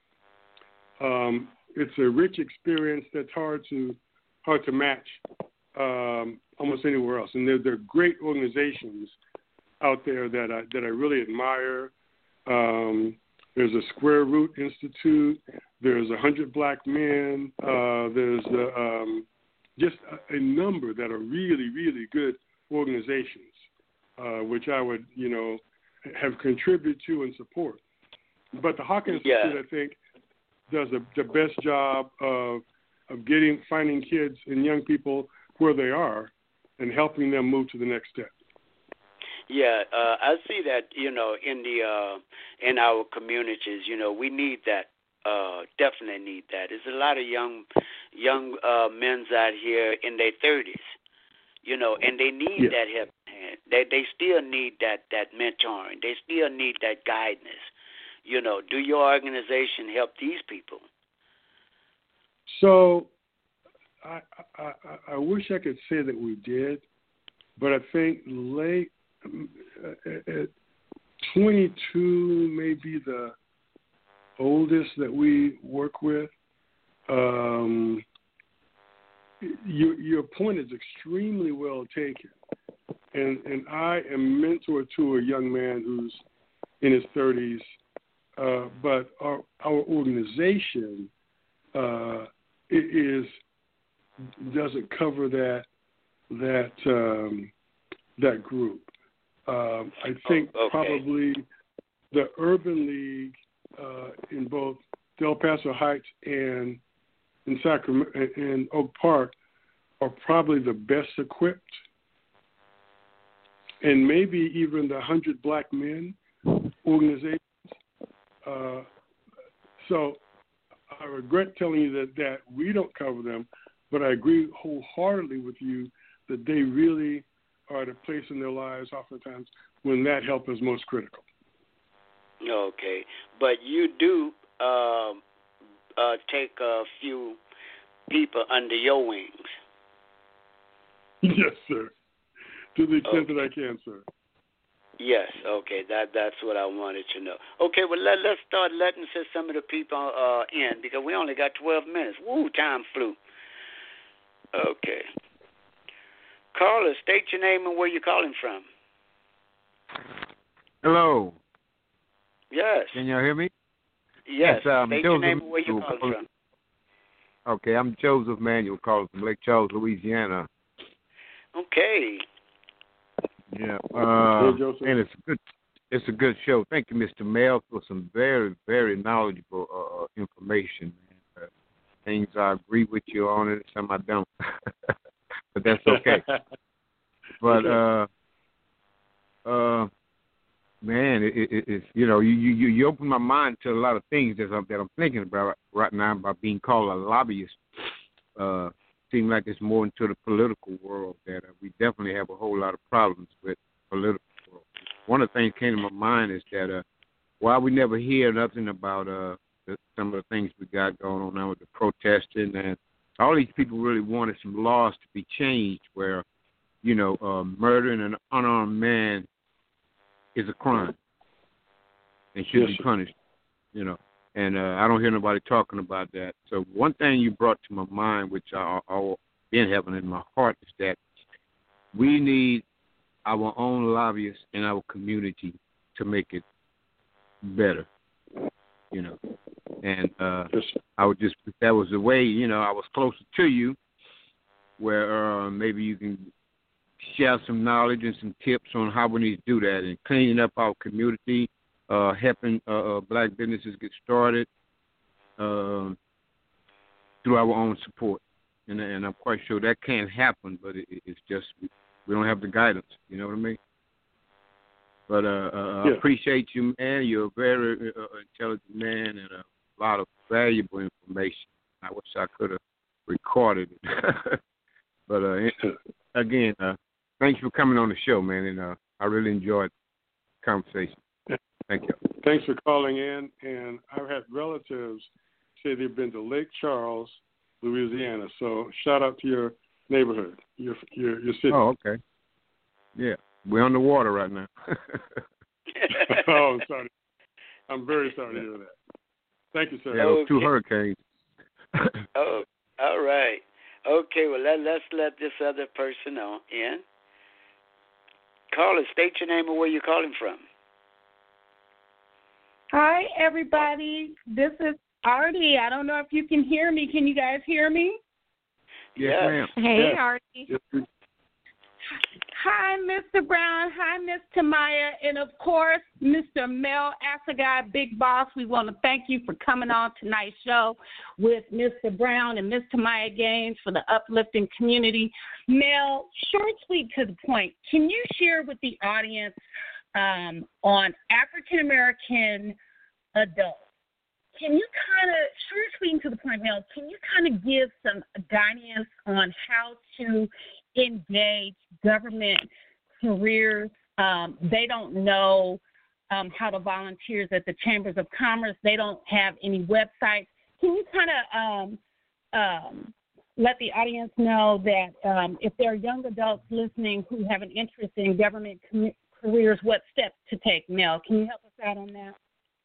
Um, it's a rich experience that's hard to hard to match um, almost anywhere else. And there, there are great organizations out there that I, that I really admire. Um, there's a Square Root Institute. There's a Hundred Black Men. Uh, there's a, um, just a, a number that are really, really good organizations, uh, which I would, you know, have contributed to and support. But the Hawkins yeah. Institute, I think, does a, the best job of of getting finding kids and young people where they are and helping them move to the next step. Yeah, uh, I see that, you know, in the uh, in our communities, you know, we need that. Uh, definitely need that. There's a lot of young young uh, men out here in their thirties, you know, and they need yeah. that help hand. They they still need that that mentoring. They still need that guidance. You know, do your organization help these people? So, I, I I wish I could say that we did, but I think late at twenty-two, maybe the oldest that we work with. Um, your your point is extremely well taken, and and I am mentor to a young man who's in his thirties, uh, but our our organization uh, is doesn't cover that that um, that group. Um, I think oh, okay. probably the Urban League uh, in both Del Paso Heights and in Sacramento and Oak Park are probably the best equipped, and maybe even the Hundred Black Men organizations. Uh, so I regret telling you that, that we don't cover them, but I agree wholeheartedly with you that they really are at a place in their lives oftentimes when that help is most critical. Okay, but you do uh, uh, take a few people under your wings. Yes, sir. To the extent okay. that I can, sir. Yes, okay, that that's what I wanted to know. Okay, well, let, let's start letting some of the people uh, in because we only got twelve minutes. Woo, time flew. Okay. Caller, state your name and where you're calling from. Hello. Yes. Can y'all hear me? Yes. yes um, state Joseph, your name and where you're calling from. Okay, I'm Joseph Manuel calling from Lake Charles, Louisiana. Okay. Yeah. Uh, hey, Joseph. And it's a good, it's a good show. Thank you, Mister Mel, for some very, very knowledgeable uh, information. Uh, things I agree with you on, and some I don't. But that's okay. But uh, uh, man, it, it, it's you know you, you you open my mind to a lot of things that I'm, that I'm thinking about right now about being called a lobbyist. Uh, seems like it's more into the political world that uh, we definitely have a whole lot of problems with political world. One of the things that came to my mind is that uh, why we never hear nothing about uh, the, some of the things we got going on now with the protesting, and all these people really wanted some laws to be changed where, you know, uh, murdering an unarmed man is a crime and should yes, be sir. punished, you know. And uh, I don't hear nobody talking about that. So one thing you brought to my mind, which I, I've been having in my heart, is that we need our own lobbyists in our community to make it better, you know. And uh, Yes, I would just, if that was the way, you know, I was closer to you, where uh, maybe you can share some knowledge and some tips on how we need to do that and cleaning up our community, uh, helping uh, uh, black businesses get started uh, through our own support. And, and I'm quite sure that can happen, but it, it's just we don't have the guidance. You know what I mean? But uh, uh, yeah. I appreciate you, man. You're a very uh, intelligent man and a lot of valuable information. I wish I could have recorded it. But uh, again, uh, thanks for coming on the show, man. And uh, I really enjoyed the conversation. Thank you. Thanks for calling in. And I've had relatives say they've been to Lake Charles, Louisiana. So shout out to your neighborhood, your your, your city. Oh, okay. Yeah, we're on the water right now. Oh, I'm sorry. I'm very sorry to hear that. Thank you, sir. Yeah, those two hurricanes. Oh, all right. Okay, well, let, let's let this other person on in. Caller, state your name and where you're calling from. Hi, everybody. This is Artie. I don't know if you can hear me. Can you guys hear me? Yes, Yes. ma'am. Hey, Yes. Artie. Yes, we- Hi, Mister Brown. Hi, Miss Tamaya. And, of course, Mister Mel Assegai, Big Boss. We want to thank you for coming on tonight's show with Mister Brown and Miss Tamaya Gaines for the uplifting community. Mel, short, sweet, to the point, can you share with the audience um, on African-American adults? Can you kind of, short, sweet, and to the point, Mel, can you kind of give some guidance on how to engage government careers? Um, they don't know um, how to volunteer at the Chambers of Commerce. They don't have any websites. Can you kind of um, um, let the audience know that um, if there are young adults listening who have an interest in government com- careers, what steps to take? Mel, can you help us out on that?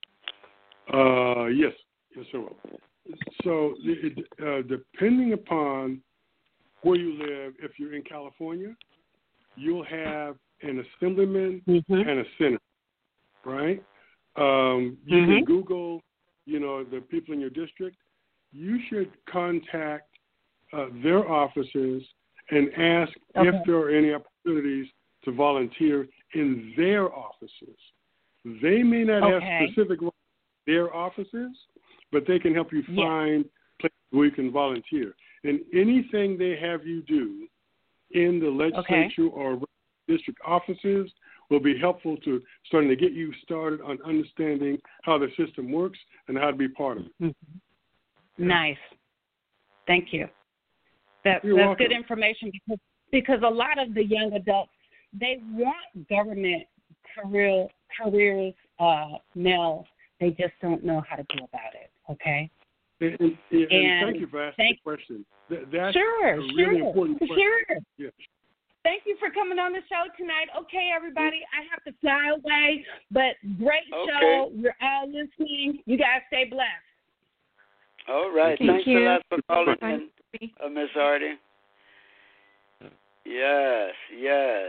Uh, yes, yes, I will. So, it, uh, depending upon where you live, if you're in California, you'll have an assemblyman Mm-hmm. and a senator, right? Um, you Mm-hmm. can Google, you know, the people in your district. You should contact uh, their offices and ask Okay. if there are any opportunities to volunteer in their offices. They may not Okay. have specific roles in their offices, but they can help you Yes. find places where you can volunteer. And anything they have you do in the legislature or district offices will be helpful to starting to get you started on understanding how the system works and how to be part of it. Mm-hmm. Nice. Thank you. That, You're that's welcome. good information because because a lot of the young adults, they want government career careers, uh, Mel. They just don't know how to go about it. Okay. And, and, and And thank you for asking thank- the question. That, that's Sure, a really sure, important question. sure. Yes. Thank you for coming on the show tonight. Okay, everybody, I have to fly away, but great Okay. show. You're all listening. You guys stay blessed. All right. Thank Thanks you. a lot for calling Bye. in, uh, Miss Artie. Yes, yes.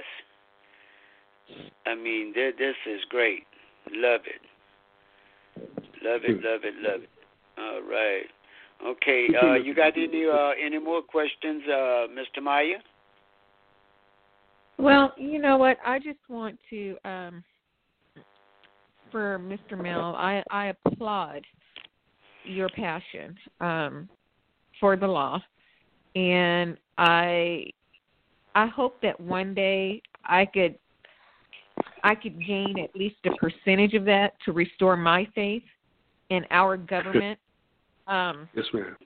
I mean, th- this is great. Love it. Love it, love it, love it. All right. Okay. Uh, you got any uh, any more questions, uh, Mister Maya? Well, you know what? I just want to, um, for Mister Mel, I, I applaud your passion um, for the law, and I I hope that one day I could I could gain at least a percentage of that to restore my faith in our government. Um, Yes, ma'am.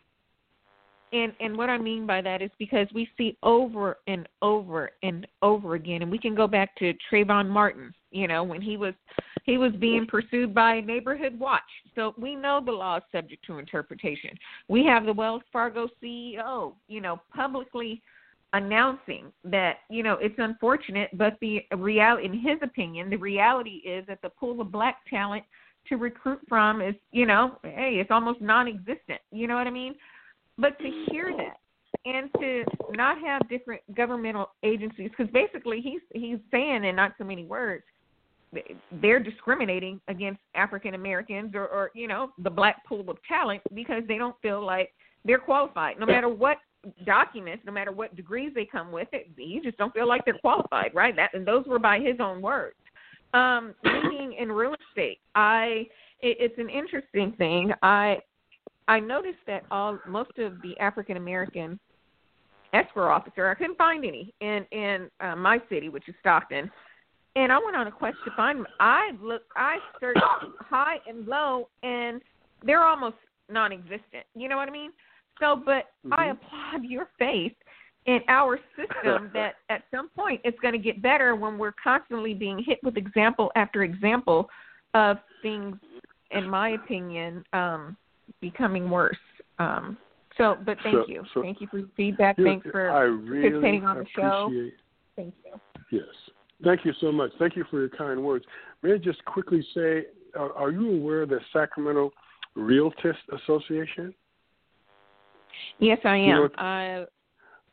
And and what I mean by that is because we see over and over and over again, and we can go back to Trayvon Martin, you know, when he was he was being pursued by Neighborhood Watch. So we know the law is subject to interpretation. We have the Wells Fargo C E O, you know, publicly announcing that, you know, it's unfortunate, but the real, in his opinion, the reality is that the pool of black talent to recruit from is, you know, hey, it's almost non-existent. You know what I mean? But to hear that and to not have different governmental agencies, because basically he's he's saying in not so many words, they're discriminating against African Americans or, or, you know, the black pool of talent because they don't feel like they're qualified. No matter what documents, no matter what degrees they come with, it, you just don't feel like they're qualified, right? That and those were by his own words. Um, being in real estate, I it, it's an interesting thing. I I noticed that all most of the African American escrow officer, I couldn't find any in in uh, my city, which is Stockton. And I went on a quest to find them. I looked, I searched high and low, and they're almost non-existent. You know what I mean? So, but mm-hmm. I applaud your faith in our system that at some point it's going to get better when we're constantly being hit with example after example of things, in my opinion, um, becoming worse. Um, so, but thank so, you. So thank you for your feedback. Yeah, Thanks for I really participating on the show. appreciate- Thank you. Yes. Thank you so much. Thank you for your kind words. May I just quickly say, are, are you aware of the Sacramento Realtist Association? Yes, I am. You know what- I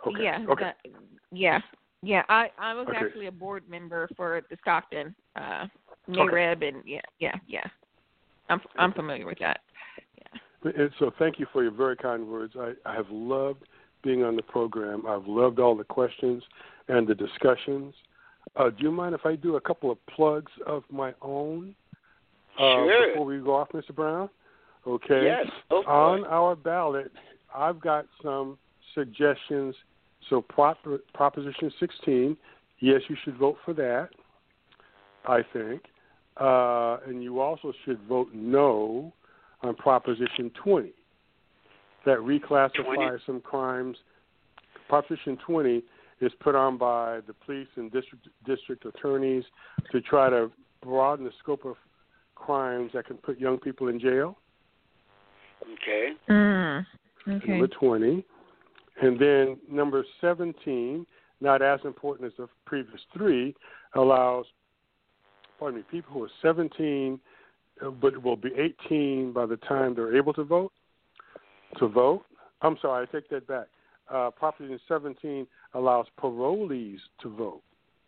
Okay. Yeah. Okay. That, yeah. Yeah. I, I was Okay. actually a board member for the Stockton uh, NAREB, Okay. and yeah, yeah, yeah. I'm I'm familiar with that. Yeah. And so thank you for your very kind words. I, I have loved being on the program. I've loved all the questions and the discussions. Uh, do you mind if I do a couple of plugs of my own uh, Sure. before we go off, Mister Brown? Okay. Yes. Go for On it. our ballot, I've got some suggestions. So Prop, Proposition sixteen, yes, you should vote for that, I think. Uh, and you also should vote no on Proposition twenty, that reclassifies twenty? some crimes. Proposition twenty is put on by the police and district district attorneys to try to broaden the scope of crimes that can put young people in jail. Okay. Mm, okay. Number twenty. And then number seventeen, not as important as the previous three, allows, pardon me, people who are seventeen but will be eighteen by the time they're able to vote, to vote. I'm sorry, I take that back. Uh, Proposition seventeen allows parolees to vote.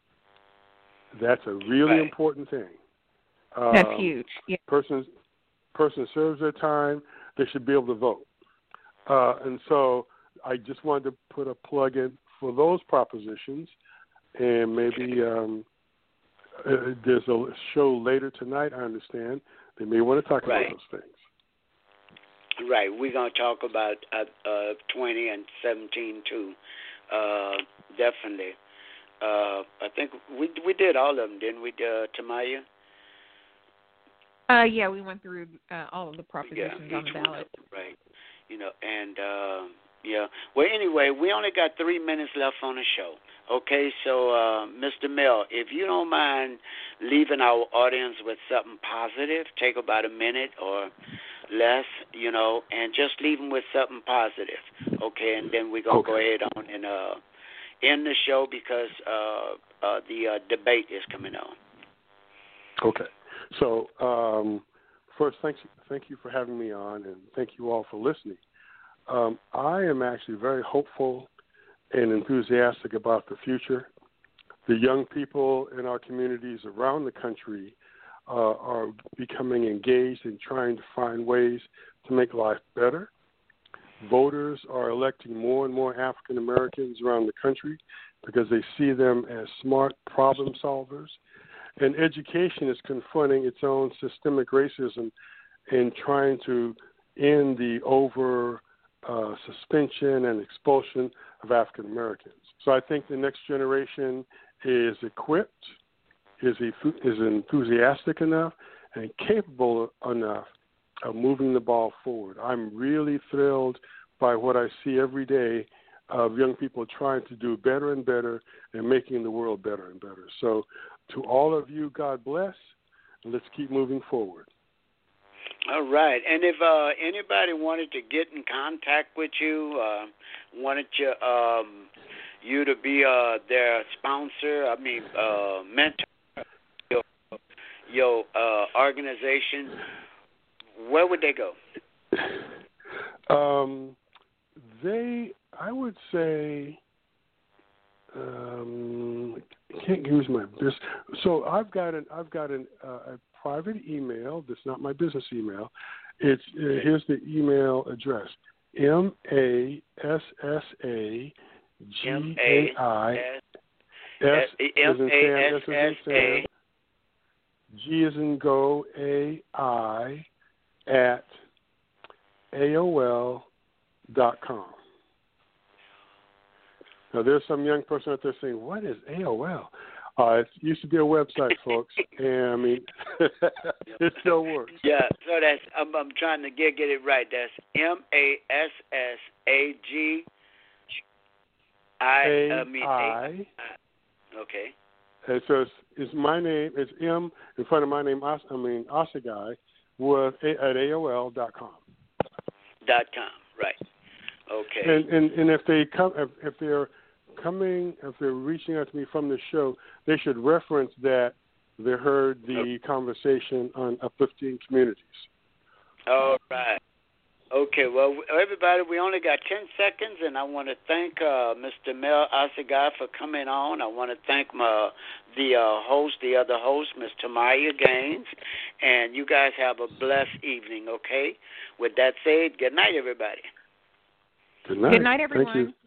That's a really Right. important thing. That's Um, huge. Yeah. Person, person serves their time, they should be able to vote. Uh, and so I just wanted to put a plug in for those propositions, and maybe um, uh, there's a show later tonight, I understand. They may want to talk Right. about those things. Right. We're going to talk about uh, uh, twenty and seventeen, too. Uh, definitely. Uh, I think we we did all of them, didn't we, uh, Tamaya? Uh, yeah, we went through uh, all of the propositions yeah, on the each one ballot. of them, right. You know, and, uh, yeah. Well, anyway, we only got three minutes left on the show. Okay, so, uh, Mister Mel, if you don't mind leaving our audience with something positive, take about a minute or less, you know, and just leave them with something positive, okay? And then we're going to Okay. go ahead on and uh, end the show because uh, uh, the uh, debate is coming on. Okay. So um, first, thank you, thank you for having me on, and thank you all for listening. Um, I am actually very hopeful and enthusiastic about the future. The young people in our communities around the country uh, are becoming engaged in trying to find ways to make life better. Voters are electing more and more African Americans around the country because they see them as smart problem solvers. And education is confronting its own systemic racism and trying to end the over uh, suspension and expulsion of African Americans. So I think the next generation is equipped, is is enthusiastic enough, and capable enough of moving the ball forward. I'm really thrilled by what I see every day of young people trying to do better and better and making the world better and better. So to all of you, God bless, and let's keep moving forward. All right. And if uh, anybody wanted to get in contact with you, uh, wanted you, um, you to be uh, their sponsor, I mean, uh, mentor, your, your uh, organization, where would they go? Um, they, I would say, um, I can't use my business. So I've got an, I've got an, uh, a private email. That's not my business email. It's uh, here's the email address: M A S S A G A I S as in Sam, S as in Sam, G as in Go, A I at A O L dot com. Now, there's some young person out there saying, what is A O L? Uh, it used to be a website, folks, and I mean, it still works. Yeah, so that's, I'm, I'm trying to get get it right. That's M A S S A G I, A I mean, I. A, okay. And so it's, it's my name, it's M in front of my name, I mean, Asagai, with a, at A O L dot com. Dot com, right. Okay. And, and and if they come, if, if they're coming, if they're reaching out to me from the show, they should reference that they heard the okay. conversation on uplifting communities. All right. Okay, well, everybody, we only got ten seconds, and I want to thank uh, Mister Mel Assegai for coming on. I want to thank my, the uh, host, the other host, Miss Tamaya Gaines, and you guys have a blessed evening, okay? With that said, good night, everybody. Good night. Good night, everyone. Thank you.